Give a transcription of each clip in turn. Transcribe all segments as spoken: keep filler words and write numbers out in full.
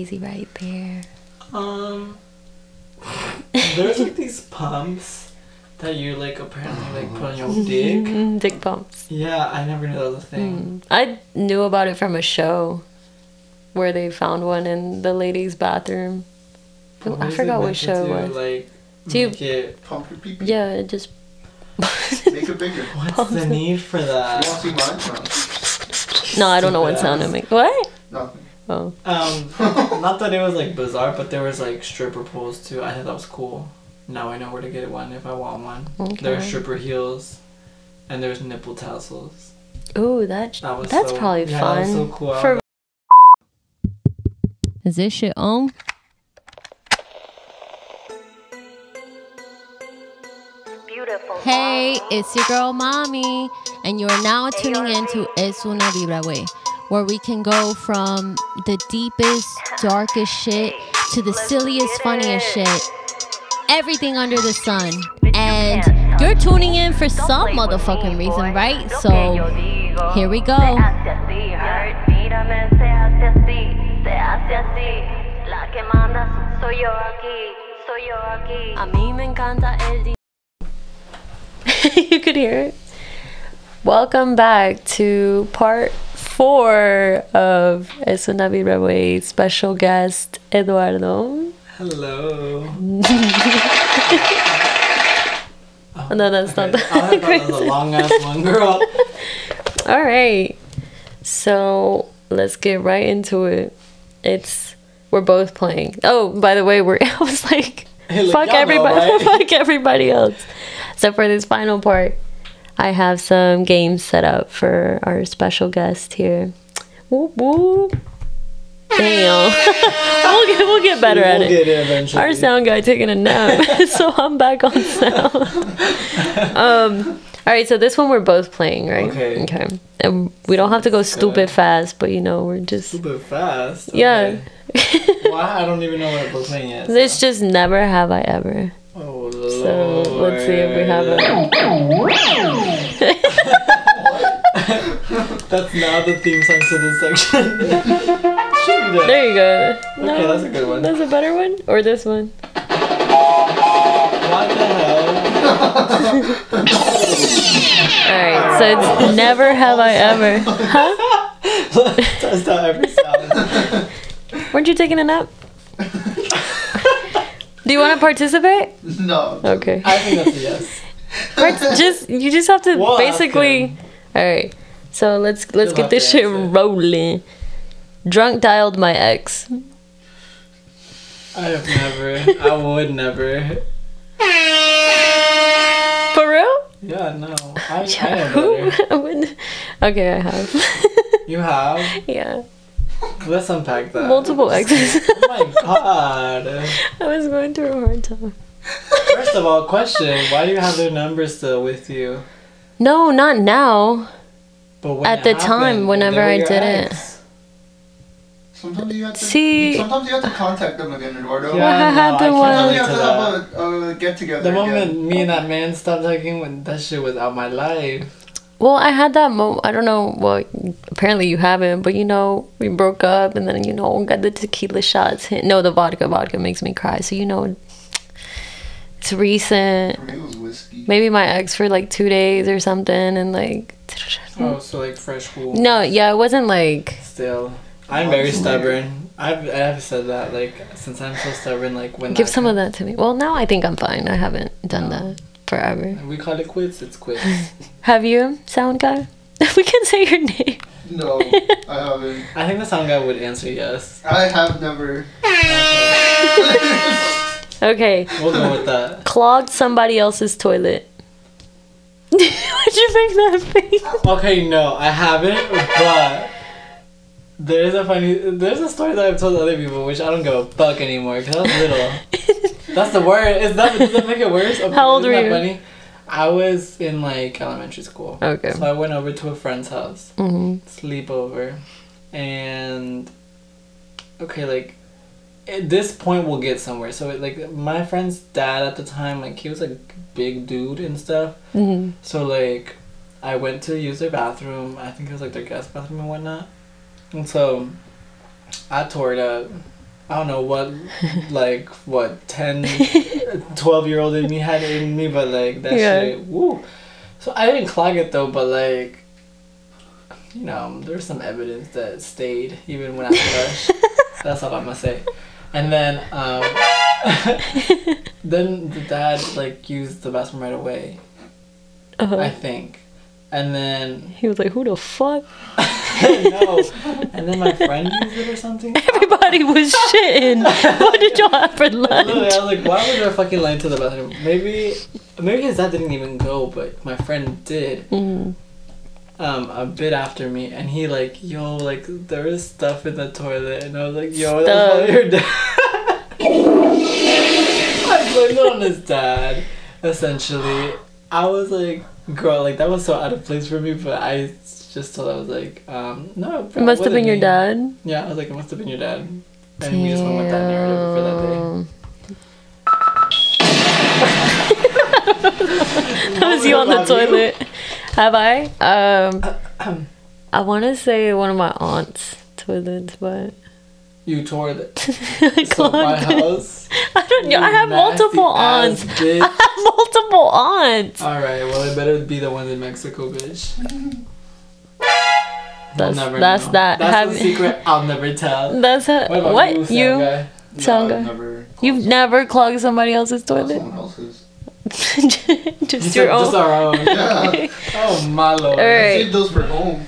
Easy right there. Um, there's like these pumps that you like apparently like put on your dick. Dick pumps. Yeah, I never knew that was a thing. Mm. I knew about it from a show where they found one in the ladies' bathroom. What I is forgot it what meant to show do? it was. Like, Do you- make it, Pump your pee pee. Yeah, it just. Make it bigger. what's the need for You that? want to see mine? No, I don't know what Stupid sound ass. to make. What? No. Nothing. Oh. Um, not that it was like bizarre, but there was like stripper poles too. I thought that was cool. Now I know where to get one if I want one. Okay. There are stripper heels, and there's nipple tassels. Ooh, that, That was that's so, probably yeah, fun. That was so cool. I For- was Is this shit on? Hey, it's your girl Mommy, and you are now tuning into Es Una Vibra Way, where we can go from the deepest, darkest shit to the silliest, funniest shit. Everything under the sun. And you're tuning in for some motherfucking reason, right? So, here we go. A mí me encanta el di- You could hear it. Welcome back to part four of Es Una Vibra Way special guest Eduardo. Hello. Oh, no, that's not okay. that I thought that crazy. was a long ass one, girl. All right. So let's get right into it. It's we're both playing. Oh, by the way, we're I was like, Hey, look, fuck y'all know, everybody, right? fuck everybody else. So for this final part, I have some games set up for our special guest here. Whoop whoop. Damn. we'll get we'll get better we'll at it. Get it eventually. Our sound guy taking a nap, so I'm back on sound. um. All right, so this one we're both playing, right? Okay. Okay. And we don't have to go Sounds stupid good. fast, but you know we're just Super fast. yeah. Okay. Why? I don't even know what we're playing yet. It's so. just never have I ever. Oh lord. So let's see if we have it. That's now the theme song to this section. Should be there. There you go. No, Okay, that's a good one. That's a better one, or this one? What the hell? All right, so it's never have I ever. Huh? That's not every sound. Weren't you taking a nap? Do you want to participate? No. Okay. I think that's a yes. Part- just you just have to We'll ask basically. him. All right. So let's let's You'll get have this to shit answer. rolling. Drunk dialed my ex. I have never. I would never. For real? Yeah, no. I, Yeah, I know who better. would- Okay, I have. You have? Yeah. Let's unpack that. Multiple exes. Oh my god. I was going through a hard time. First of all, question: why do you have their numbers still with you? No, not now. But when At it the time, happened, whenever they were I your did it. ex. Sometimes you have to. See- Sometimes you have to contact them again, Eduardo. Yeah, What no, I happened can't was- Sometimes you relate have to to that. have a, a get together. The moment again. me and that man stopped talking, when that shit was out my life. Well, I had that mo. I don't know. Well, apparently you haven't, but you know, we broke up, and then you know, got the tequila shots. Hit. No, the vodka. Vodka makes me cry. So you know, it's recent. For me, it was whiskey. Maybe my ex for like two days or something, and like. Oh, so like fresh cool. No, yeah, it wasn't like. Still, I'm very stubborn. I've I've said that like since I'm so stubborn. Like when Give that some of comes- that to me. Well, now I think I'm fine. I haven't done No. that forever. We call it quits. It's quits. Have you, sound guy? We can say your name. No, I haven't. I think the sound guy would answer yes. I have never. Okay. We'll go with that. Clogged somebody else's toilet. Why'd you make that face? Okay, no, I haven't, but there's a funny, there's a story that I've told other people, which I don't give a fuck anymore, because I was little. That's the word. Is that, does that make it worse? Okay, How old isn't were that you? Funny? I was in like elementary school. Okay. So I went over to a friend's house, hmm sleepover, and okay, like at this point we'll get somewhere. So it, like my friend's dad at the time, like he was like big dude and stuff. hmm So like I went to use their bathroom. I think it was like their guest bathroom and whatnot. And so I tore it up. I don't know what, like, what, ten, twelve year old in me had in me, but, like, that Yeah. shit, woo. So I didn't clog it, though, but, like, you know, there's some evidence that stayed, even when I flushed. That's all I'm gonna say. And then, um, then the dad, like, used the bathroom right away, Uh-huh. I think. And then, He was like, who the fuck? no. And then my friend used it or something. Everybody was shitting. What did y'all have for Literally, I lunch? was like, why was there a fucking line to the bathroom? Maybe, maybe his dad didn't even go, but my friend did. Mm. Um, a bit after me, and he like, yo, like there was stuff in the toilet, and I was like, yo, that's Stuff. probably your dad. I blamed it on his dad. Essentially, I was like, girl, like that was so out of place for me, but I just thought I was like, um, no, It must have been your me. dad. Yeah, I was like, it must have been your dad, and we just went with that narrative for that day. Damn. That was you on the What about you? toilet. Have I? Um, I want to say one of my aunt's toilets, but You tore the I so my clogged it. house. I don't know. I You have multiple nasty aunts. ass bitch. I have multiple aunts. All right, well, it better be the ones in Mexico, bitch. That's- We'll never that's know. that. That's Have- a secret I'll never tell. That's a, What about what you, Sam you? guy? Sound No, I've guy. never. You've never clogged somebody else's toilet. Someone else's. Just You your said own. just our own. Yeah. Oh my lord. All right. Save those for home.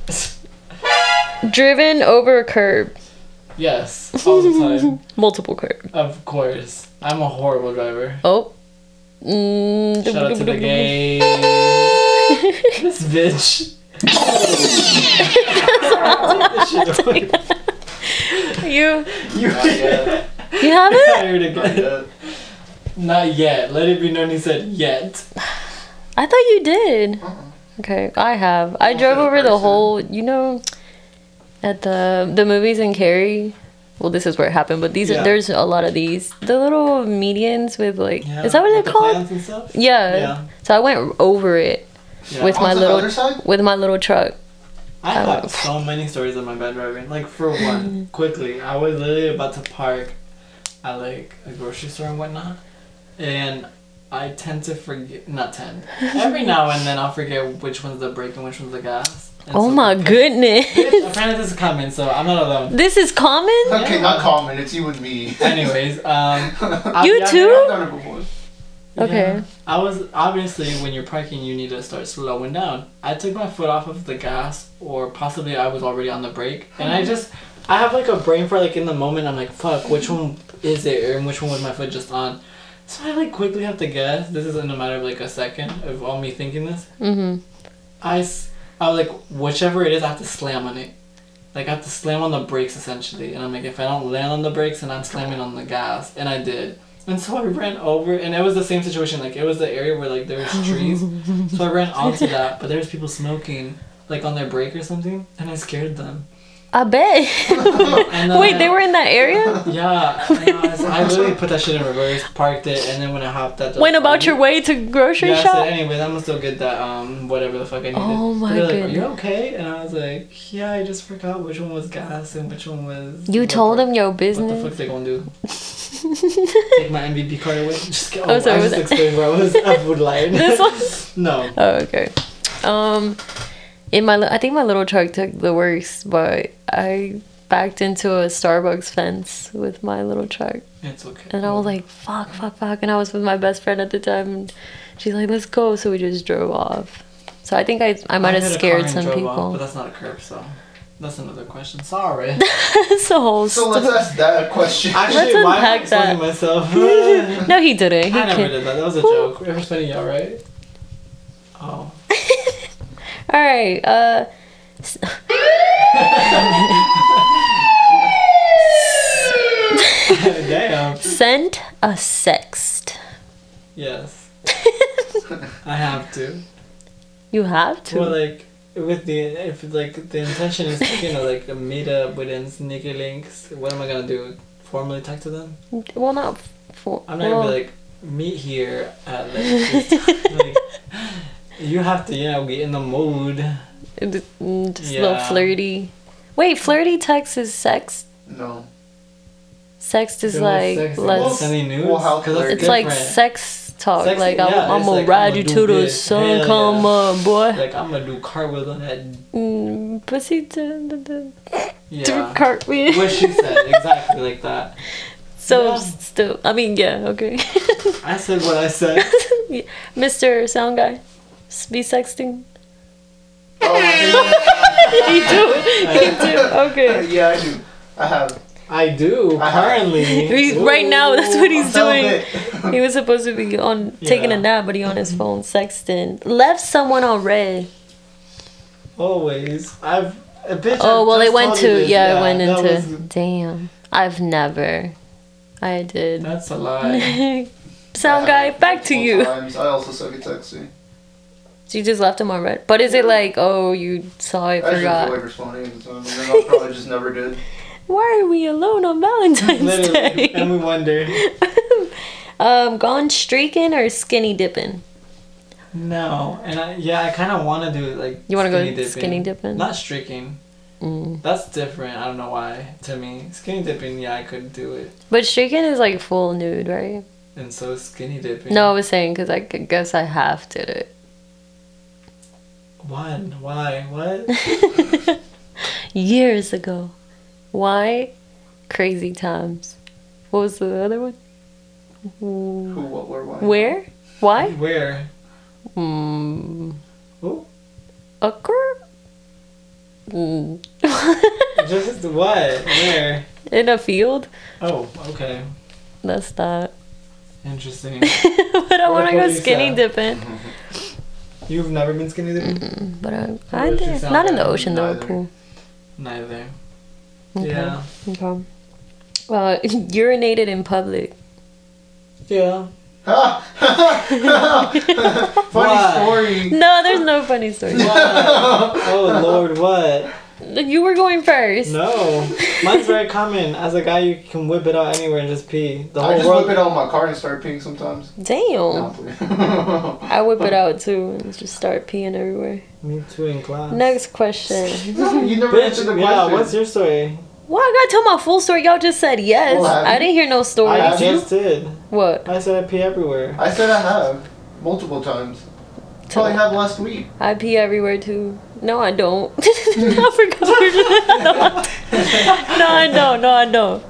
Driven over a curb. Yes, all the time. Multiple curb. Of course. I'm a horrible driver. Oh. Mm, Shout out to the game. This bitch. You You Not yet. you have it? hired Not again. yet. Not yet. Let it be known he said yet. I thought you did. Uh-uh. Okay, I have. I Oh, drove for the over the person. whole, you know, at the the movies in Cary. Well, this is where it happened, but these Yeah. are there's a lot of these. The little medians with like, Yeah, is that what with they're the called? plants and stuff? Yeah. Yeah. So I went over it Yeah. with my On the little other side? with my little truck. I I have went- so many stories of my bad driving. Like for one, quickly, I was literally about to park at like a grocery store and whatnot, and I tend to forget. Not tend. Every now and then I'll forget which one's the brake and which one's the gas. And Oh so- my goodness. Apparently this is coming, so I'm not alone. This is common? Okay, Yeah. not common. It's you and me. Anyways, um, I- You yeah, too? I've done it before. Okay. Yeah. I was obviously when you're parking, you need to start slowing down. I took my foot off of the gas, or possibly I was already on the brake, and I just I have like a brain for like in the moment. I'm like, fuck, which one is it, and which one was my foot just on? So I like quickly have to guess. This is in a matter of like a second of all me thinking this. Mm-hmm. I, s- I was like, whichever it is, I have to slam on it. Like I have to slam on the brakes essentially, and I'm like, if I don't land on the brakes, then I'm slamming on the gas, and I did. And so I ran over, and it was the same situation. Like it was the area where like there was trees, so I ran onto that. But there was people smoking, like on their break or something, and I scared them. I bet. And then Wait, I- they were in that area? Yeah, and I, was- I literally put that shit in reverse, parked it, and then when I hopped at the Went about party- your way to grocery Yeah, I shop? said, anyways, I'm gonna still get that um whatever the fuck I needed. Oh my They're like, goodness. Are you okay? And I was like, yeah, I just forgot which one was gas and which one was. You what told part- them your What the business? fuck they gonna do? Take my M V P card away? Just get, Oh, oh, so I was just it- explained where I was. I would lie. This one? No. Oh, okay. Um, in my, li- I think my little truck took the worst, but I backed into a Starbucks fence with my little truck, It's okay. and I was like, "Fuck, fuck, fuck!" And I was with my best friend at the time, and she's like, "Let's go," so we just drove off. So I think I, I might have hit a car scared and some drove people. off, but that's not a curb, so that's another question. Sorry. That's the whole So let's story. ask that question. Actually, Let's why am I unpack that. exposing myself? I No, he didn't. He never can't. did that. That was a joke. It was funny, y'all, right? Oh. All right. Uh. s- Damn. Send a sext. Yes. I have to. You have to. Well, like with the if like the intention is to, you know, like a meet up within sneaky links. What am I gonna do? Formally talk to them? well, not for. I'm not well, gonna be like meet here at like, this time. Like you have to, you know, get in the mood. Just mm, just a little Yeah. flirty. Wait, flirty text is sex? No. Sext is Then like what's sex? let's. What's any news? Well, how 'Cause that's It's like different. sex talk. Sex- like yeah, I'm, I'm it's gonna like, ride I'ma you do to the this. sun, Hell come yeah. on, boy. Like I'm gonna do cartwheels on that. Mm, pussy to the, the Yeah. cartwheel. What she said, exactly like that. So Yeah. still, I mean, yeah, okay. I said what I said. Mister Sound Guy, s- be sexting. Oh, He do, he do. Okay. yeah, I do. I have. I do I have- currently. He's, right now, that's what he's Tell doing. it. He was supposed to be on taking a Yeah. nap, but he on his phone sexting. Left someone on red. Always. I've. A bitch, Oh I well, it just went told to you this. yeah, it went that into. was- Damn, I've never. I did. that's a lie. Sound I guy, have back to multiple you. times. I also suck at texting. So you just left him on red. But is it like, oh, you saw it, I just feel forgot? like responding at the time, and then I probably just never did. Why are we alone on Valentine's Literally. Day? And we wonder. um, gone streaking or skinny dipping? No. And I, yeah, I kind of want to do it like. You wanna go skinny dipping. skinny dipping? Not streaking. Mm. That's different. I don't know why. To me, skinny dipping, yeah, I could do it. But streaking is like full nude, right? And so is skinny dipping. No, I was saying because I could- guess I half did it. One. Why? What? Years ago. Why? Crazy times. What was the other one? Who, what, where, why? Where? Why? Where? Mm, Who? occur? Mm. Just what? Where? In a field? Oh, okay. That's not. Interesting. But I want to go What skinny Lisa? dipping. You've never been skinny dipping? Mm, But I, What I does she did. sound Not in the like? ocean, though. A Neither. pool. Neither. Okay. Yeah. Okay. Uh, urinated in public. Yeah. Funny Why? story. No, there's no funny story. What? Oh Lord, what? You were going first. No. Mine's very common. As a guy, you can whip it out anywhere and just pee. The I whole just world. whip it out in my car and start peeing sometimes. Damn. No, I'm playing. I whip it out too and just start peeing everywhere. Me too in class. Next question. You never Bitch, answered the yeah, question. what's your story? Well, I gotta tell my full story. Y'all just said yes. Well, have I you? didn't hear no story. I Have you? just did. What? I said I pee everywhere. I said I have. Multiple times. Probably have last week. I pee everywhere too. No, I don't. I forgot. No, I don't. No, I don't.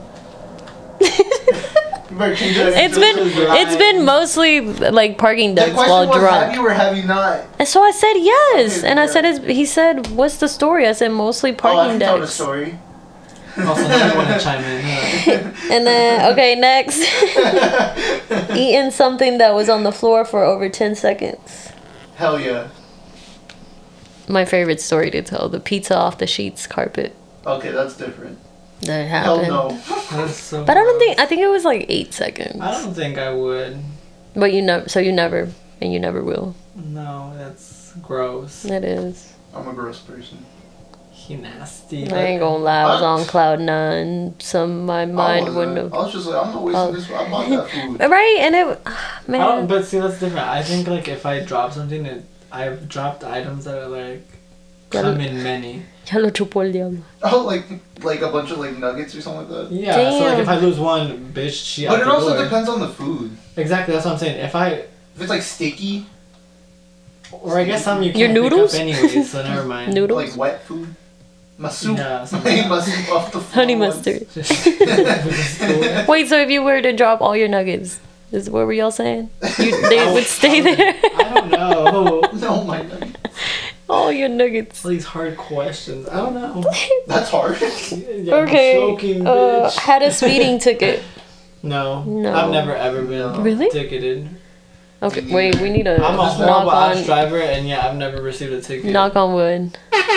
You better change that It's answer. been Right. it's been mostly like parking The decks question while was, have drunk. you or have you not? And so I said yes, Okay, and I yeah. said it's, he said, "What's the story?" I said mostly Oh, I parking can tell the decks. story. Also, now you want to chime in. Yeah. And then okay, next, eating something that was on the floor for over ten seconds. Hell yeah. My favorite story to tell: the pizza off the sheets carpet. Okay, that's different. That Hell happened. no. That's so But I don't gross. think I think it was like eight seconds. I don't think I would. But you never, so you never, and you never will. No, that's gross. It is. I'm a gross person. He nasty. I ain't gonna lie, I was on cloud nine. Some my I mind wasn't. wouldn't have. I was just like, I'm not wasting Oh. this. I bought that food. Right, and it, I don't, man. but see, that's different. I think like if I drop something, it, I've dropped items that are like come in many. Ya lo chupó el diablo. Oh, like like a bunch of like nuggets or something like that. Yeah. So like Damn. if I lose one, bitch, she out But it the also door. depends on the food. Exactly. That's what I'm saying. If I, If it's like sticky, or I guess some you Your can't pick noodles? up anyways. So never mind. Noodles? like wet food, my soup, Yeah, I something made like my that. soup off the floor Honey once. mustard. Just- Wait, so if you were to drop all your nuggets, is what were y'all saying? You, they would stay there. I don't know. No, my nuggets. All your nuggets. All these hard questions. I don't know. That's hard. Yeah, Okay. Joking, Uh, bitch. had a speeding ticket. No. No. I've never ever been Really? ticketed. Okay, wait, we need to I'm a knock horrible ass on driver, and yeah, I've never received a ticket. knock on wood.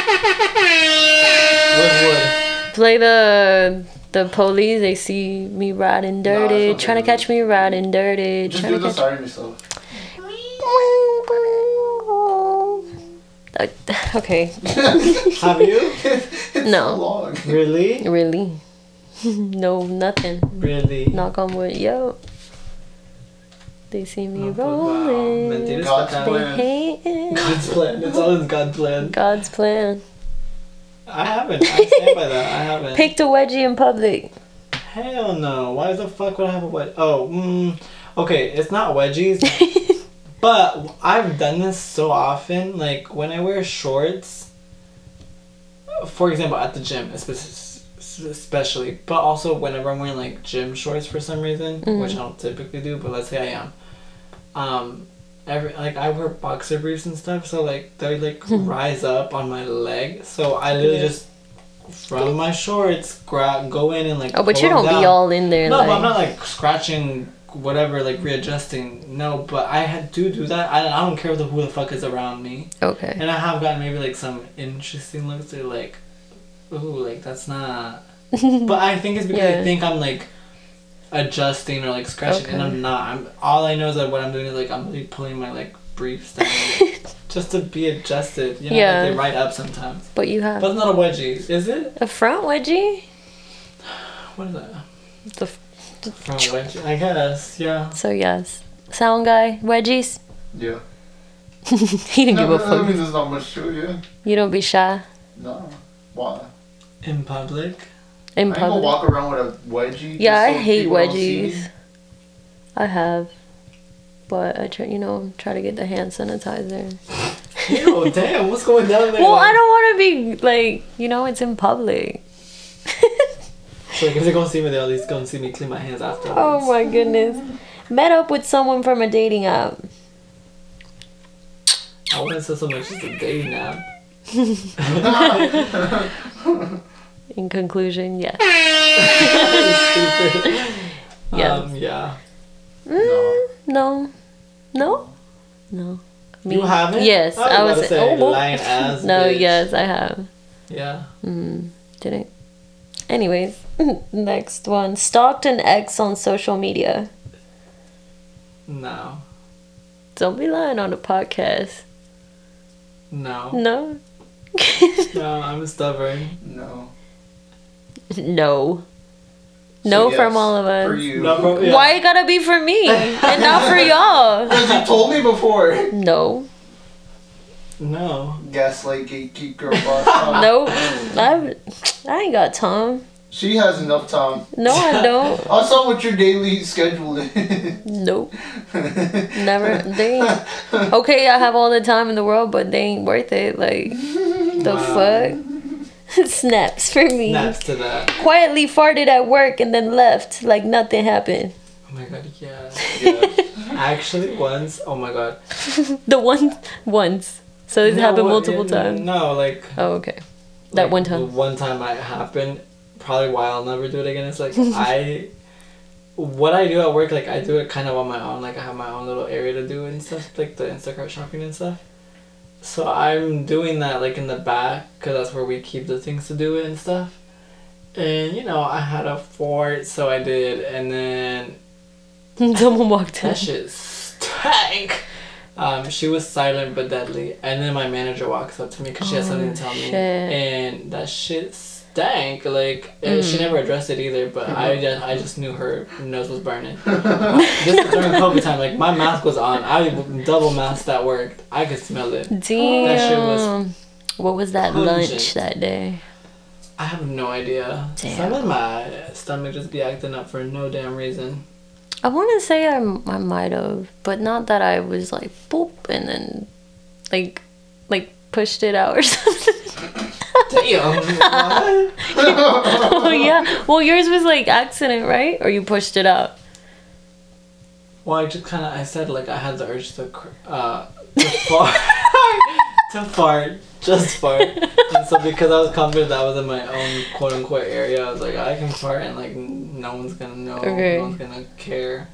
Wood, wood. Play the the police. They see me riding dirty, it's okay, trying to catch me riding dirty, Just trying do to the catch. siren yourself. Uh, okay, Have you? It's No. so long. Really? really? No, nothing. Really? Knock on wood, yo. They see me No, but wow. rolling. Mentiras God's que They plan. hating. God's plan. It's always God's plan. God's plan. I haven't. I stand by that. I haven't. Picked a wedgie in public. Hell no. Why the fuck would I have a wedgie? Oh, mm, okay, it's not wedgies. But I've done this so often. Like, when I wear shorts, for example, at the gym, especially, but also whenever I'm wearing, like, gym shorts for some reason, mm-hmm. which I don't typically do, but let's say I am. Um, every like, I wear boxer briefs and stuff, so, like, they, like, rise up on my leg. So I literally yeah. just... from my shorts, grab, go in and like. Oh, but you don't down. be all in there. No, like... but I'm not like scratching whatever, like readjusting. No, but I had to do that. I, I don't care who the fuck is around me. Okay. And I have gotten maybe like some interesting looks. They're like, ooh, like that's not. But I think it's because yeah. they think I'm like adjusting or like scratching, okay. and I'm not. I'm all I know is that what I'm doing is like I'm really pulling my like briefs down. Just to be adjusted, you know, yeah. like they ride up sometimes. But you have. But it's not a wedgie, is it? A front wedgie? What is that? The, the front wedgie, I guess, yeah. So yes, sound guy wedgies. Yeah. He didn't no, give a fuck. I mean, there's not much to it, yeah. You don't be shy. No. Why? In public. In I public. ain't gonna walk around with a wedgie. Yeah, I so hate wedgies. I have. But I try, you know, try to get the hand sanitizer. Ew, damn, what's going down there? Well, I don't want to be, like, you know, it's in public. So, like, if they're going to see me, they'll at least go and see me clean my hands afterwards. Oh, my goodness. Met up with someone from a dating app. I wouldn't say so much as a dating app. In conclusion, yes. Stupid. Yes. Um, yeah. Mm, no. No? No. Me? You haven't? Yes. I was, I was about to say, oh, lying ass No, bitch. yes, I have. Yeah. Mm, didn't. Anyways, next one. Stalked an ex on social media. No. Don't be lying on the podcast. No. No? No, I'm stubborn. No. No. No, so yes, from all of us. For you. No, for, yeah. Why it gotta be for me and not for y'all? Because you told me before. No. No. Gaslight, gatekeep, girl boss. Nope. I I ain't got time. She has enough time. No, I don't. I saw what your daily schedule is. Nope. Never. They ain't. Okay, I have all the time in the world, but they ain't worth it. Like, the wow. fuck? Snaps for me. Snaps to that. Quietly farted at work and then left like nothing happened. Oh my god, yeah. yeah. Actually, once, oh my god. The one, once. So it no, happened multiple yeah, times? No, like. Oh, okay. That like, one time. The one time it happened, probably why I'll never do it again. It's like, I. What I do at work, like, I do it kind of on my own. Like, I have my own little area to do and stuff, like the Instacart shopping and stuff. So I'm doing that like in the back because that's where we keep the things to do it and stuff. And you know, I had a fort, so I did, and then someone walked in. That shit stank. Um, she was silent but deadly, and then my manager walks up to me because she has something to tell shit. me, and that shit stank. Like mm. she never addressed it either, but I just I just knew her nose was burning. This was during COVID time. Like my mask was on. I double masked at work. I could smell it. Damn. That shit was. What was that pungent. Lunch that day? I have no idea. Damn. Some of my stomach just be acting up for no damn reason. I want to say I, I might have, but not that I was like boop and then like like pushed it out or something. Damn. What? Oh yeah. Well, yours was like accident, right? Or you pushed it out? Well, I just kind of I said like I had the urge to uh to fart to fart just fart, and so because I was confident that I was in my own quote unquote area, I was like I can fart and like no one's gonna know, okay. no one's gonna care.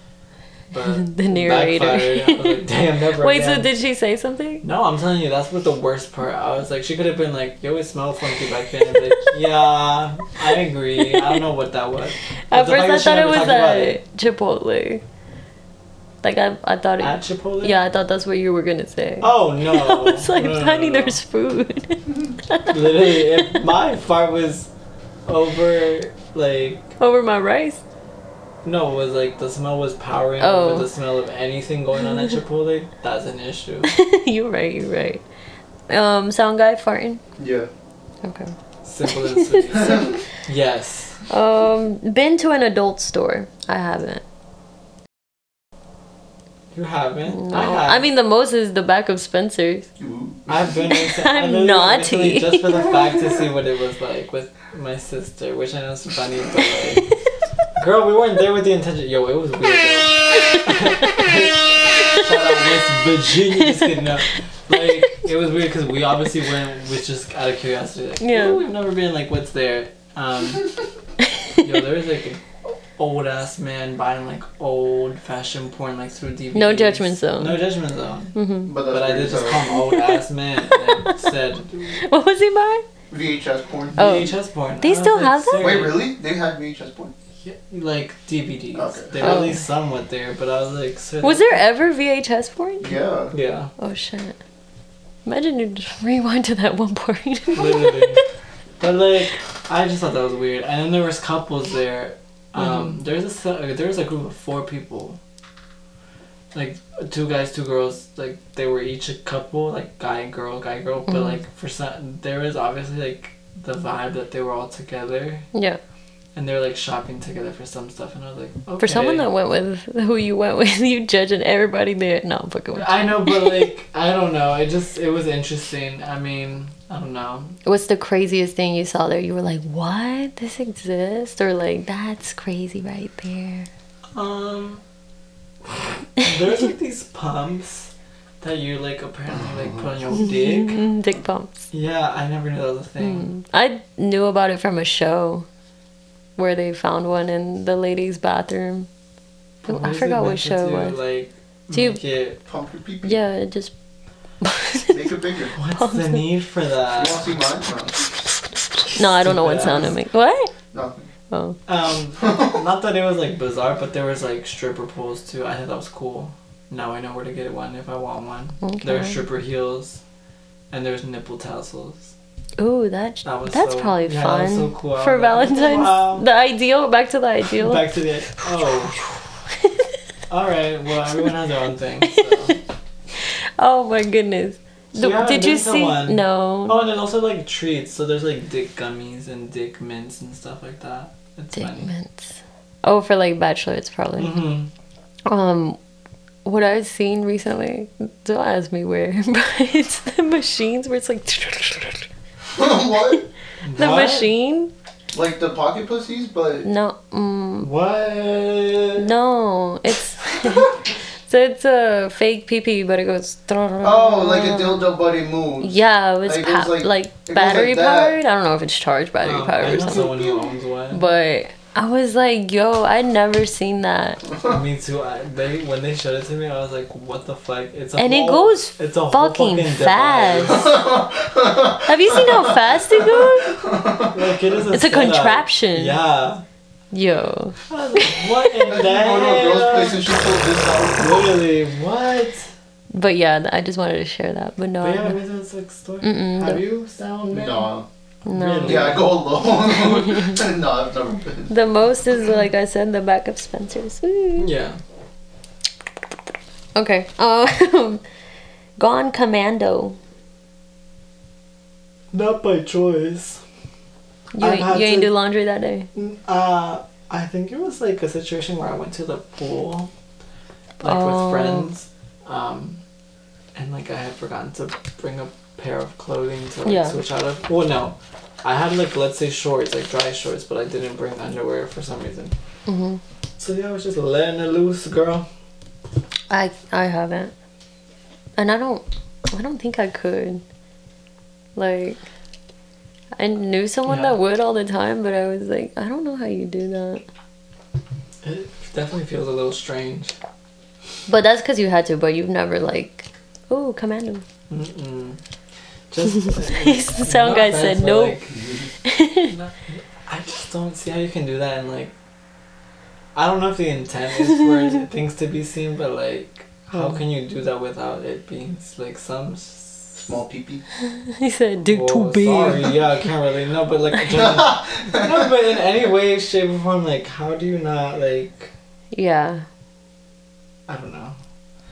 But the narrator. I was like, damn, never Wait, again. so did she say something? No, I'm telling you, that's what the worst part. I was like, she could have been like, you always smell funky back then. And be like, yeah, I agree. I don't know what that was. At first, I thought it was at it. Chipotle. Like, I I thought it... At Chipotle? Yeah, I thought that's what you were going to say. Oh, no. I was like, no, no, honey, no, no. there's food. Literally, if my fart was over, like... Over my rice? No, it was like the smell was powering oh. over the smell of anything going on at Chipotle. That's an issue. You're right, you're right. Um, sound guy farting? Yeah. Okay. Simple and sweet. Yes. Um, been to an adult store. I haven't. You haven't? No. I have. I mean, the most is the back of Spencer's. I've been. Recent- I'm I literally naughty. recently just for the fact to see what it was like with my sister, which I know is funny, but like, girl, we weren't there with the intention. Yo, it was weird. Shout out West Virginia. Just kidding. No. Like, it was weird because we obviously went with just out of curiosity. Like, Yeah. "Ooh, we've never been. Like, what's there? Um, yo, there was like an old ass man buying like old fashioned porn like through D V Ds. No judgment zone. No judgment zone. Mm-hmm. But, that's But I what did you're just saying. call him old ass man and said What was he buying? V H S porn. Oh. V H S porn. They I was still like, have that? "Sir." Wait, really? They had V H S porn? Yeah, like D V Ds. Okay. They Oh. released somewhat there, but I was like, sir, Was there ever V H S porn? Yeah. Yeah, Oh shit. Imagine you just rewind to that one point. literally. But like, I just thought that was weird. And then there was couples there. Um, Mm-hmm. there's a se- there's a group of four people. Like two guys, two girls. Like they were each a couple, like guy, girl, guy, girl. But Mhm. like for some, there was obviously like the vibe that they were all together. Yeah. And they were like shopping together for some stuff, and I was like, okay. For someone that went with who you went with, you judging everybody there. No, I'm fucking with you. I know, but like, I don't know. It just, it was interesting. I mean, I don't know. What's the craziest thing you saw there? You were like, what? This exists? Or like, that's crazy right there. Um, there's like these pumps that you like apparently like put on your dick. Mm, dick pumps. Yeah, I never knew that was a thing. Mm. I knew about it from a show where they found one in the ladies' bathroom. What I is it forgot what meant to show do? it was. Like, Do you- make it, Pump your pee-pee. Yeah, it just. Make it bigger. what's the need for You that? want to see mine? No. No, I don't know what Stupid sound it ass. makes. What? Nothing. Oh. Um, not that it was like bizarre, but there was like stripper poles too. I thought that was cool. Now I know where to get one if I want one. There's Okay. stripper heels, and there's nipple tassels. Ooh, that, That was that's so- probably yeah, that fun was so cool. I for was like, Valentine's. wow. The ideal, back to the ideal. Back to the oh. All right. Well, everyone has their own thing. So. Oh my goodness. So The- you haven't did you been to see? one? No. Oh, and there's also like treats. So there's like dick gummies and dick mints and stuff like that. It's Dick funny. mints. Oh, for like bachelorettes probably. Mm-hmm. Um, what I've seen recently. Don't ask me where, but it's the machines where it's like What? the machine. Like the pocket pussies, but No, mm, What? no, it's so it's a fake pee pee, but it goes. oh, like a dildo buddy move. Yeah, it was Like, it pa- goes like- like, it goes battery like that. powered. I don't know if it's charged battery Um, I powered or know something. someone who owns one. But I was like, yo, I'd never seen that. Me too. I, they when they showed it to me, I was like, "What the fuck?" It's a And it whole, goes it's a whole fucking fucking fast. device. Have you seen how fast it goes? Like it is a It's a setup. contraption. Yeah. Yo. I was like, what in the Go to a girl's place hell? and she pulled this out. Literally, what? But yeah, I just wanted to share that. But no, But yeah, I- it was like story. Mm-mm, Have the- you sound man? No. no. Really? Yeah, I go alone. No, I've never been. The most is, like I said, the back of Spencer's. Ooh. Yeah. Okay. Um, Gone Commando. Not by choice. You, I've ain't- had you ain't to- do laundry that day? Uh, I think it was like a situation where I went to the pool, like Oh. with friends, um, and like I had forgotten to bring a pair of clothing to like Yeah. switch out of. Well, no, I had like let's say shorts, like dry shorts, but I didn't bring underwear for some reason. Mm-hmm. So yeah, I was just letting it loose, girl. I I haven't, and I don't I don't think I could. Like, I knew someone Yeah. that would all the time, but I was like, I don't know how you do that. It definitely feels a little strange. But that's because you had to. But you've never like, oh, Commando. Mm-mm. Just The sound no guy offense, said but, nope. like, no- I just don't see how you can do that and like. I don't know if the intent is for things to be seen, but like, how Hmm. can you do that without it being like some? s- Small pee-pee. He said, "Dick Well, too big." Sorry, yeah, I can't really no, but like, just- no, but in any way, shape, or form, like, how do you not like? Yeah. I don't know.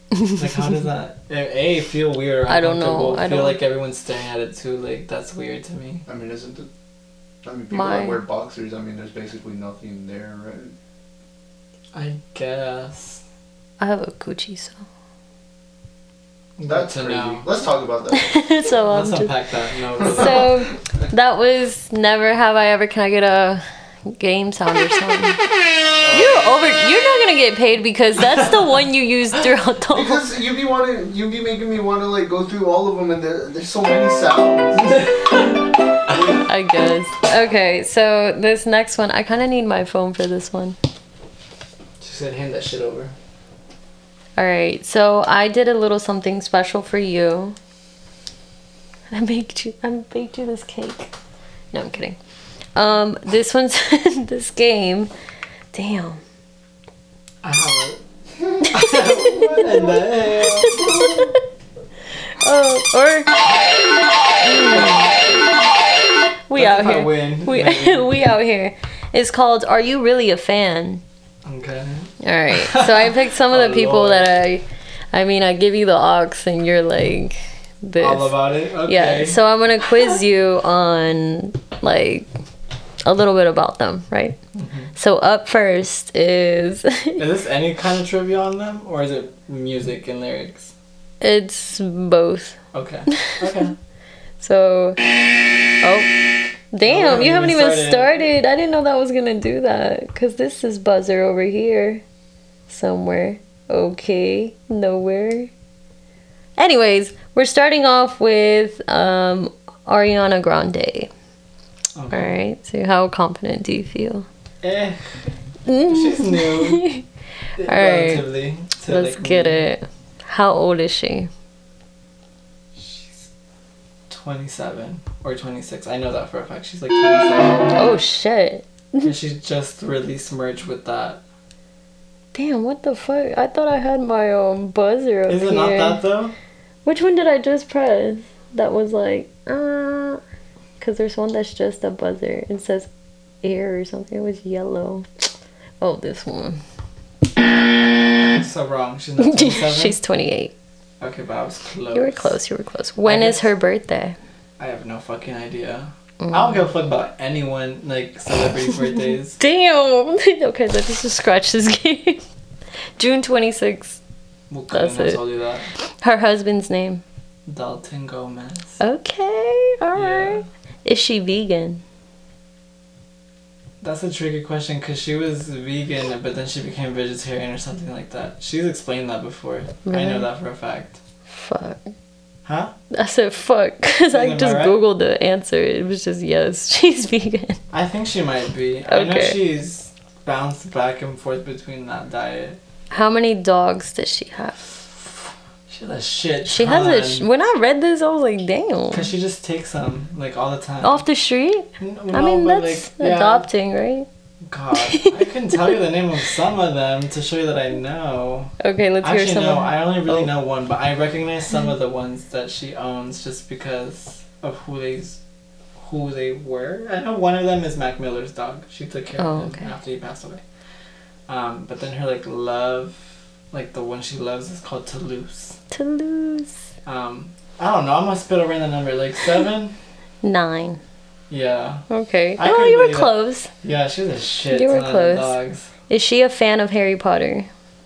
Like, how does that a feel weird? Or I don't know, uncomfortable? I feel don't- like everyone's staring at it too. Like, that's weird to me. I mean, isn't it? I mean, people My- that wear boxers. I mean, there's basically nothing there, right? I guess. I have a Gucci, so. That's to crazy. know. Let's talk about that. so I'm Let's just. unpack that. No. So that was never have I ever. Can I get a game sound or something? You're over. You're not gonna get paid because that's the one you use throughout the whole. Because you be wanting, you be making me want to like go through all of them, and there, there's so many sounds. I guess. Okay, so this next one, I kind of need my phone for this one. She said, hand that shit over. All right, so I did a little something special for you. I baked you. I baked you this cake. No, I'm kidding. Um, this one's this game. Damn. I have it. What in the hell? Oh, or Mm. we That's out if I here. win, we maybe. we out here. It's called "Are You Really a Fan?" Okay. All right. So I picked some of the Oh, people Lord. that I. I mean, I give you the aux, and you're like this. All about it? Okay. Yeah. So I'm gonna quiz you on like a little bit about them, right? Mm-hmm. So up first is Is this any kind of trivia on them? Or is it music and lyrics? it's both. Okay. Okay. So oh damn, Oh, you haven't you even started. started. I didn't know that was gonna do that because this is buzzer over here somewhere. Okay, nowhere. Anyways, we're starting off with um, Ariana Grande. Okay. All right. So how confident do you feel? Eh. She's new. All right. Relatively. to, Let's like, get me. it. How old is she? She's twenty-seven or twenty-six. I know that for a fact. She's like twenty-seven. Oh shit. And she just released merch with that. Damn, what the fuck? I thought I had my um buzzer up Is it here. not that though? Which one did I just press? That was like, uh, cause there's one that's just a buzzer. It says air or something. It was yellow. Oh, this one. So wrong. She's not twenty-seven. She's twenty-eight. Okay, but I was close. You were close. You were close. When is guess- her birthday? I have no fucking idea. Mm. I don't give a fuck about anyone like celebrity birthdays. Damn. Okay, let's just scratch this game. June twenty-sixth. Well, That's couldn't have it. told you that. Her husband's name. Dalton Gomez. Okay. All Yeah. right. Is she vegan? That's a tricky question because she was vegan, but then she became vegetarian or something like that. She's explained that before. I Really? know that for a fact. Fuck. Huh? I said fuck because I Am I just right? googled the answer. It was just yes, she's vegan. I think she might be. I know Okay. she's bounced back and forth between that diet. How many dogs does she have? She has a shit. She has a. Sh- when I read this, I was like, damn. Because she just takes them like all the time. Off the street? N- I no, mean, but, that's like, yeah. adopting, right? God, I couldn't tell you the name of some of them to show you that I know. Okay, let's hear Actually, some. no, of- I only really Oh. know one, but I recognize some of the ones that she owns just because of who they, who they were. I know one of them is Mac Miller's dog. She took care Oh, of him okay. after he passed away. Um, but then her like love, like the one she loves is called Toulouse. Toulouse. Um, I don't know. I'm gonna spit a random number, like seven. Nine. Yeah, Okay. I Oh, couldn't you were believe it. close. yeah. She's a shit You were ton of close. dogs. Is she a fan of Harry Potter?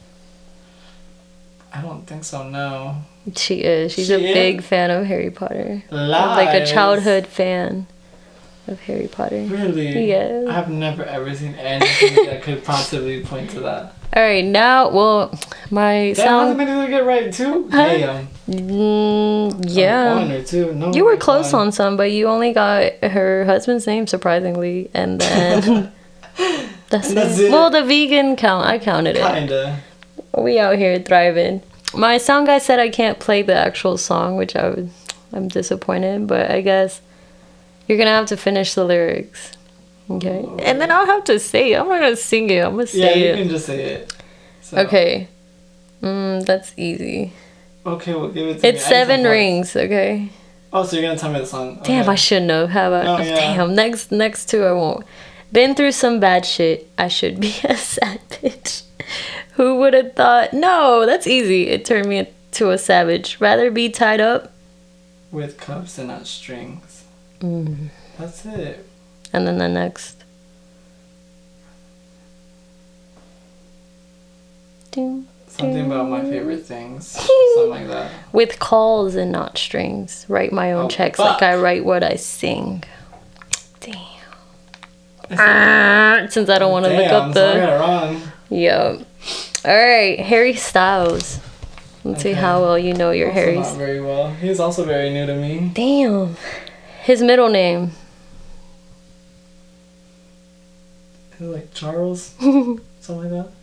I don't think so. No. She is. She's She a is? big fan of Harry Potter. Lies. Like a childhood fan of Harry Potter. Really? Yes. I've never ever seen anything that could possibly point to that. All right, now, well, my That sound. wasn't to get right too. Huh? Damn. Mm, yeah. One or two. No. You were like close one. on some, but you only got her husband's name, surprisingly, and then that's, And that's it. it. Well, the vegan count, I counted it. Kinda. We out here thriving. My sound guy said I can't play the actual song, which I would, I'm disappointed, but I guess you're gonna have to finish the lyrics. Okay, and then I'll have to say it. I'm not gonna sing it. I'm gonna say Yeah, you it. can just say it. So- Okay. Mm, that's easy. Okay, well, give it to me. It's I need some Seven parts. Rings. Okay. Oh, so you're gonna tell me the song? Damn, Okay. I shouldn't have. Have I? Oh, yeah. Damn. Next, next two, I won't. Been through some bad shit. I should be a sad bitch. Who would have thought? No, that's easy. It turned me into a savage. Rather be tied up. With cups and not strings. Mm. That's it. And then the next. Ding, Something ding. about my favorite things. Something like that. With calls and not strings. Write my own Oh, checks fuck. like I write what I sing. Damn. It's- Ah, since I don't want to look Damn, up so I the. got it wrong. Yep. All right, Harry Styles. Let's see Okay. how well you know your Also Harry's. not very well. He's also very new to me. Damn. His middle name. Is it like Charles? Something like that?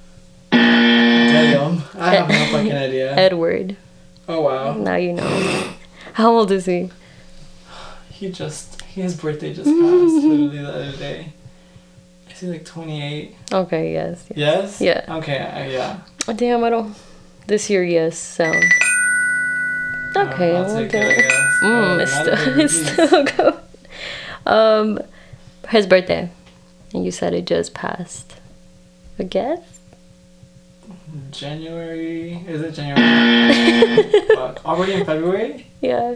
Damn. I have no fucking idea. Edward. Oh wow. Now you know. How old is he? He just, his birthday just passed literally the other day. Is he like twenty-eight? Okay, yes. Yes? Yeah. Okay, uh, yeah. Oh, damn, I don't. This year, yes, sound. Okay, Um, I'll well, take it, I damn. guess. Mm, Oh, it's not a still, big it's piece. still going. Um, his birthday. And you said it just passed. I guess? January, is it January? Fuck. Already in February? Yeah.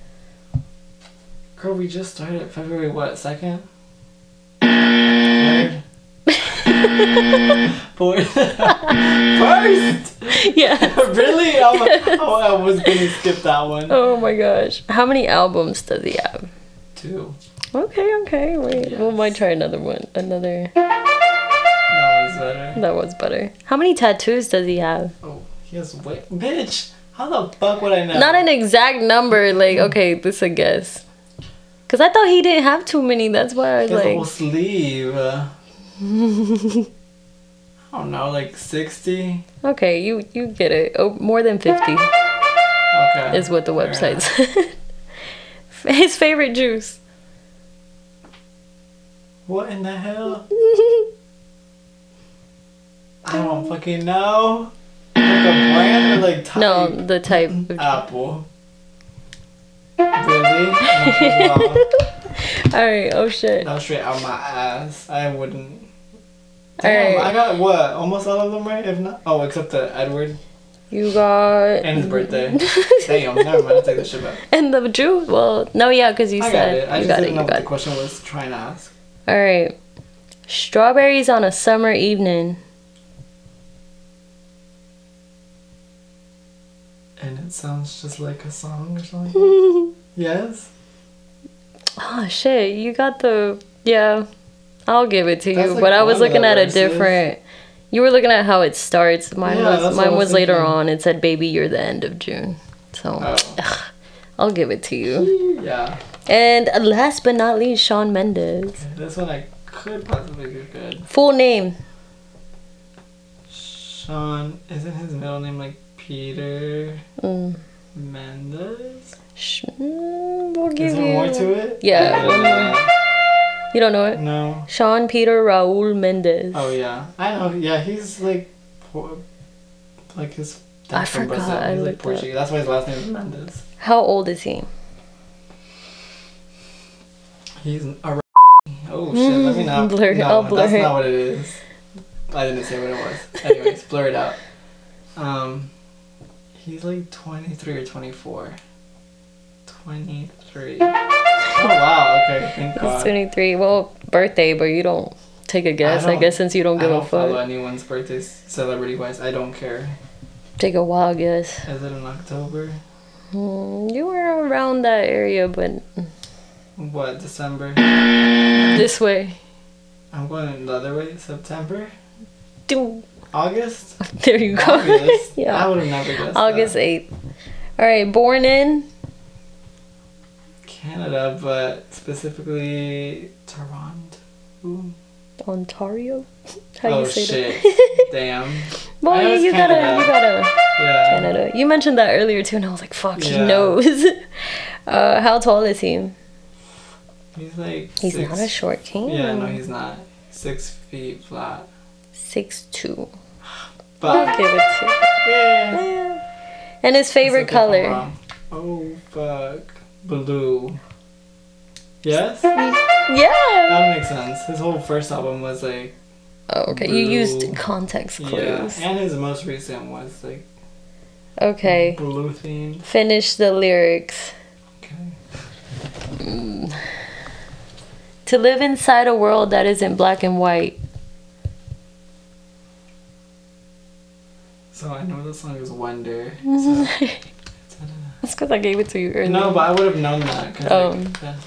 Girl, we just started February what, second? Third? Fourth? First? Yeah. Really? I'm, oh, I was gonna skip that one. Oh my gosh. How many albums does he have? Two. Okay, okay. Wait, we Yes. might try another one. Another. That was better. That was better. How many tattoos does he have? Oh, he has way. Bitch! How the fuck would I know? Not an exact number. Like, okay, this is a guess. Cause I thought he didn't have too many. That's why I was He has a like. whole sleeve. Uh, I don't know, like sixty? Okay, you you get it. Oh, more than fifty Okay. is what the Fair website enough. said. His favorite juice. What in the hell? I don't fucking know. Like a brand or like type? No, the type. Of Apple. Really? Oh, wow. All right. Oh shit. That was straight out my ass. I wouldn't. All Damn, right. I got what? Almost all of them right? If not, oh, except the Edward You got. and his birthday. Damn, never mind. I take that shit back. And the juice. Well, no, yeah, because you I got said it. I you just got it. didn't know You what got the it. question was trying to ask. All right. Strawberries on a summer evening. And it sounds just like a song or something. Yes. Oh shit! You got the yeah. I'll give it to That's you. like but I was one of looking the at a verses. different. You were looking at how it starts. Mine Yeah, was that's what mine I was was later thinking. on. It said, "Baby, you're the end of June." So Oh. ugh, I'll give it to you. Yeah. And last but not least, Shawn Mendes. This one I could possibly get good. Full name. Sean, isn't his middle name like Peter Mm. Mendes? Sh- mm, we'll give Is there you. more to it? Yeah, one Uh, You don't know it? No. Sean Peter Raul Mendes. Oh yeah, I know. Yeah, he's like, Por- like his. I dad's from forgot, Brazil. I He's like looked it up. Portuguese. That's why his last name is Mendes. How old is he? He's a. Oh shit! Let me not. Blur- no, I'll blur that's it. not what it is. I didn't say what it was. Anyways, blur it out. Um, he's like twenty-three or twenty-four. twenty-three. Oh wow. Okay. Thank He's God. twenty-three. Well, birthday, but you don't take a guess. I, don't- guess since you don't I give don't a follow fuck. anyone's birthdays celebrity wise. I don't care. Take a wild guess. Is it in October? Hmm, you were around that area, but What, December? this way. I'm going the other way. September? Doo. August? There you go. August? I Yeah. would have never guessed August that. eighth. All right, born in Canada, but specifically Toronto. Ontario. How oh you say shit. that? Damn. Boy, I know it's you gotta, Canada. you gotta. Yeah. Canada. You mentioned that earlier too, and I was like, "Fuck, he Yeah. knows." uh, how tall is he? He's like He's six. not a short king. Yeah, no, he's not. Six feet flat. Six two. But I'll give it to you. yeah. Yeah. And his favorite Except if I'm color. wrong. Oh fuck. Blue. Yes? Yeah. That makes sense. His whole first album was like Oh, okay. You Blue. used context Yeah, clues. and his most recent was like Okay. blue themed. Finish the lyrics. Okay. To live inside a world that isn't black and white. So I know the song is Wonder. So, That's because I gave it to you earlier. no, but I would have known that. 'Cause, Oh. like, yeah.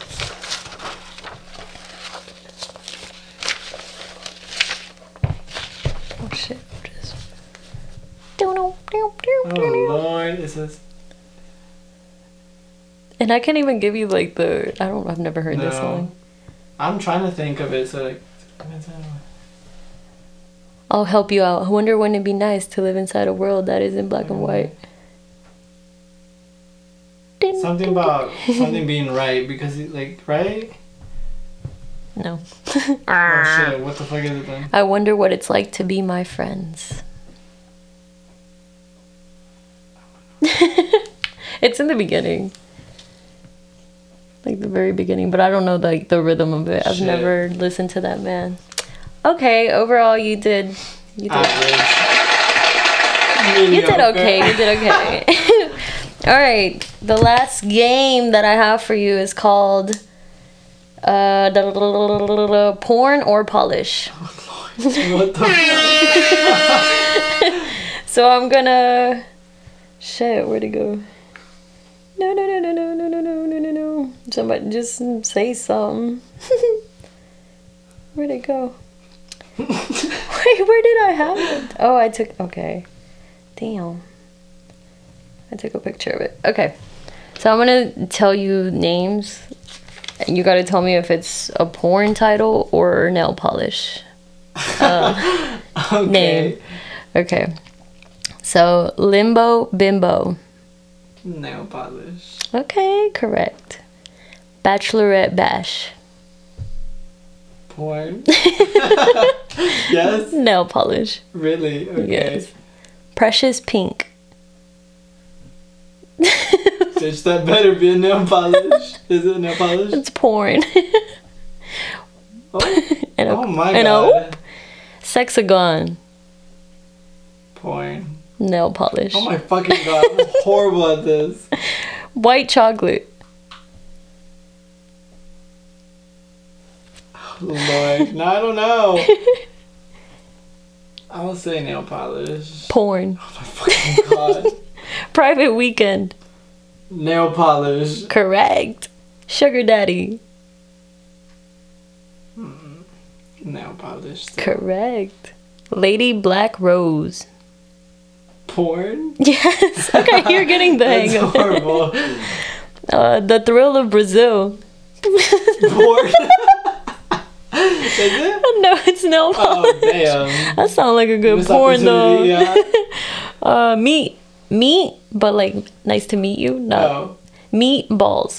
Oh shit. Just... Oh Lord, it says. And I can't even give you like the. I don't. I've never heard this No. song. I'm trying to think of it. So like. I'll help you out. I wonder wouldn't it be nice to live inside a world that isn't black and white. Something about something being right because it, like right. No. Oh shit! What the fuck is it then? I wonder what it's like to be my friends. It's in the beginning. Like the very beginning, but I don't know like the rhythm of it. I've Shit. never listened to that man. Okay, overall you did you did Average. you did okay. You did okay. All right, the last game that I have for you is called uh porn or polish. What the? So I'm gonna shit, where'd it go? No no no no no no no no no no no. Somebody just say something. Where'd it go? Wait, where did I have it? Oh, I took okay. Damn. I took a picture of it. Okay. So I'm gonna tell you names and you gotta tell me if it's a porn title or nail polish. Uh, Okay. name. Okay. So Limbo Bimbo. Nail polish. Okay, correct. Bachelorette Bash. Porn. Yes. Nail polish. Really? Okay. Yes. Precious Pink. Bitch, that better be a nail polish. Is it a nail polish? It's porn. Oh, and a, oh my and god. a Sexagon. Porn. Nail polish. Oh my fucking god. I'm horrible at this. White chocolate. Lord. No, I don't know. I will say nail polish. Porn. Oh my fucking god. Private Weekend. Nail polish. Correct. Sugar Daddy. Nail polish. Correct. Lady Black Rose. Porn? Yes. Okay, you're getting the That's hang of horrible. it. Uh, the Thrill of Brazil. Porn? Is it? No, it's no. Oh, damn. That sounds like a good Missed porn though. opportunity, yeah. uh, meat, meat, but like nice to meet you. No, Oh. meatballs.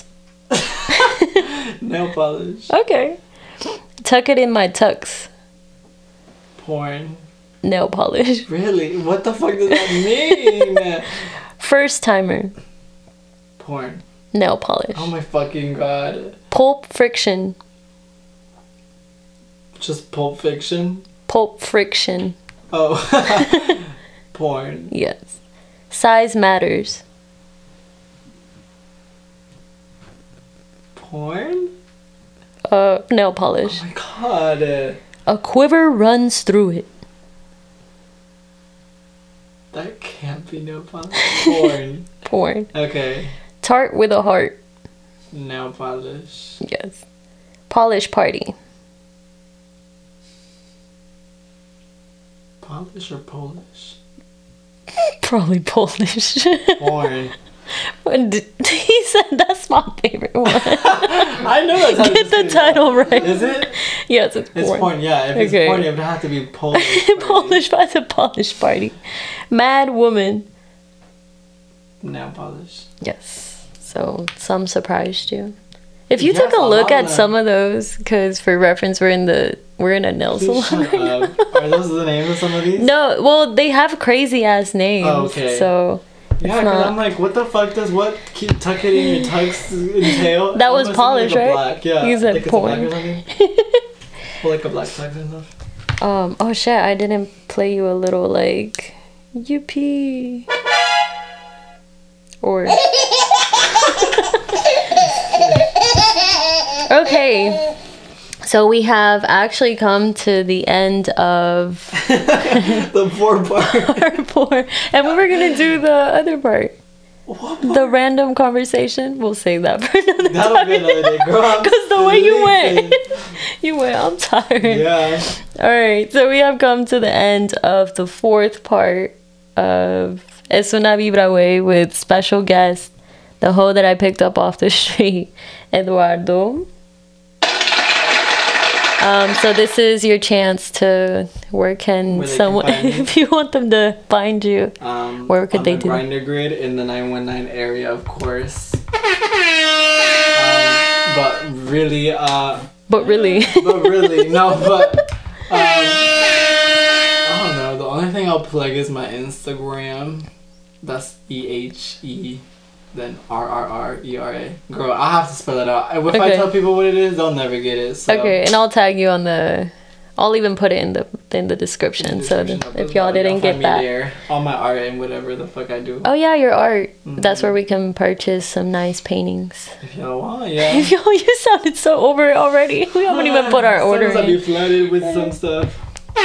Nail polish. Okay. Tuck it in my tux. Porn. Nail polish. Really? What the fuck does that mean? First timer. Porn. Nail polish. Oh my fucking god. Pulp friction. Just Pulp Fiction? Pulp friction. Oh. Porn. Yes. Size matters. Porn? Uh, nail Oh polish. my god. A quiver runs through it. That can't be nail polish. Porn. Porn. Okay. Tart with a heart. Nail polish. Yes. Polish party. Polish or Polish? Probably Polish. Porn. He said that's my favorite one. I know that's how Get this the is. title right. Is it? Yes, it's It's porn. porn, yeah. If it's Okay. porn, it would have to be Polish. Polish by the Polish party. Mad woman. Nail polish. Yes. So some surprised you. If you Yes, took a a look lot at of some of those, because for reference, we're in the we're in a nail Please salon. shut right now. up. Are those the names of some of these? No, well they have crazy ass names. Oh, okay. So Yeah, it's because not- I'm like, what the fuck does what keep tuck it in your tux entail? That was I'm assuming Polish, like a right? Black. Yeah. You said like it's a porn. black or something? Or like a black tux and stuff. Um. Oh shit! I didn't play you a little like, yippee. Or. Okay. So we have actually come to the end of The four part. our four, and we were gonna do the other part, What the part? random conversation. We'll save that for another That'll time. be another day, girl. Because the way you sleeping. went, you went. I'm tired. Yeah. All right, so we have come to the end of the fourth part of Es Una Vibra Way with special guest, the hoe that I picked up off the street, Eduardo. Um, so this is your chance to, where can Where they can someone, find me? if you want them to find you, Um, Where could on they the do that? Grinder grid in the nine one nine area, of course. Um, but really, uh, but really, but really, no, but um, I don't know. The only thing I'll plug is my Instagram. That's E H E, then R R R E R A. Girl, I have to spell it out. If I Okay. tell people what it is, they'll never get it. So. okay, and I'll tag you on the, I'll even put it in the in the description, so Description that of if the y'all vlog, didn't you'll get find me that. there. All my art and whatever the fuck I do. Oh yeah, your art. That's Mhm. where we can purchase some nice paintings. If y'all want, yeah. Yo, you sounded so over it already. We haven't even put our order Sometimes I'll be in. flooded with some stuff.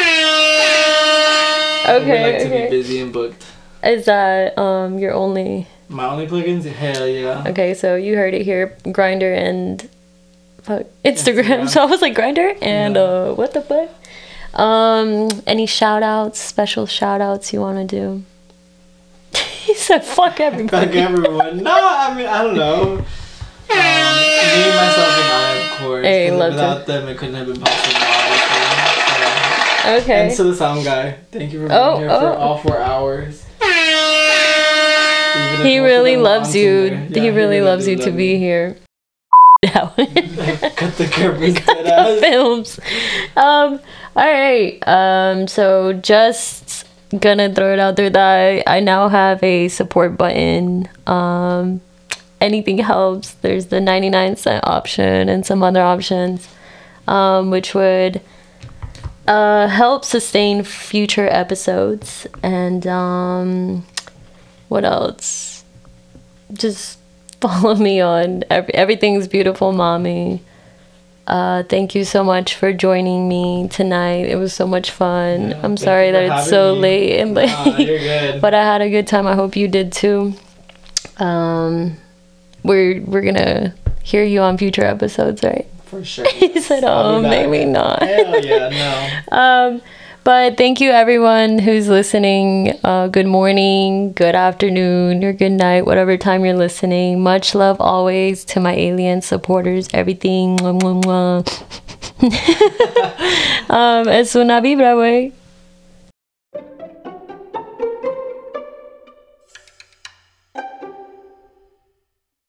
Okay, I like to okay. be busy and booked. Is that um your only? My only plugins? Hell yeah. Okay, so you heard it here. Grinder and fuck, Instagram. Instagram. So I was like Grinder and Yeah. uh what the fuck? Um, any shout outs, special shout outs you want to do? He said fuck everybody. Fuck everyone. No, I mean, I don't know. Um, me, myself, and I, of course. Hey, 'cause love without them, it couldn't have been possible, obviously. So, Okay. and to the sound guy. Thank you for being Oh, here oh. for all four hours. Even if He most of really them loves aren't you. in there. he Yeah, really loves do you to love be me. here. Out. Cut the cameras dead ass. Films. Um. All right. Um. So just gonna throw it out there that I, I now have a support button. Um. Anything helps. There's the ninety-nine cent option and some other options, um, which would uh help sustain future episodes. And um, what else? Just follow me on every, everything's beautiful mommy. Uh thank you so much for joining me tonight. It was so much fun. Yeah, I'm thank sorry you that for it's so having me. late and late. Nah, you're good. But I had a good time. I hope you did too. Um we're we're gonna hear you on future episodes, right? For sure. He said, I'll oh, be back. maybe not. Hell yeah, no. Um, but thank you everyone who's listening. Uh, good morning, good afternoon, or good night, whatever time you're listening. Much love always to my alien supporters, everything. Mwah, mwah, mwah. um, Es Una Vibra Way.